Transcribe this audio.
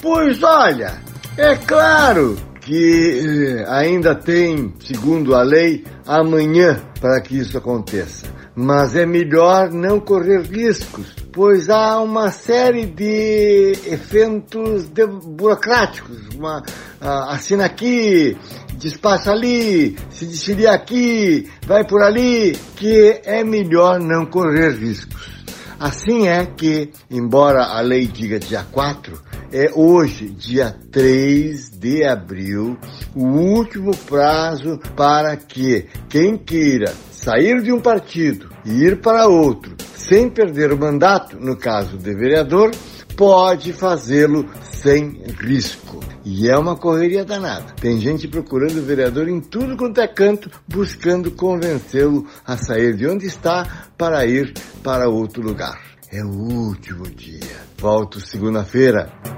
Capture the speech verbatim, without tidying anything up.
Pois olha, é claro que ainda tem, segundo a lei, amanhã para que isso aconteça. Mas é melhor não correr riscos, pois há uma série de eventos de burocráticos. Uma, uh, assina aqui, despacha ali, se desfilia aqui, vai por ali, que é melhor não correr riscos. Assim é que, embora a lei diga dia quatro, é hoje, dia três de abril, o último prazo para que quem queira sair de um partido e ir para outro sem perder o mandato, no caso de vereador, pode fazê-lo sem risco. E é uma correria danada. Tem gente procurando vereador em tudo quanto é canto, buscando convencê-lo a sair de onde está para ir para outro lugar. É o último dia. Volto segunda-feira.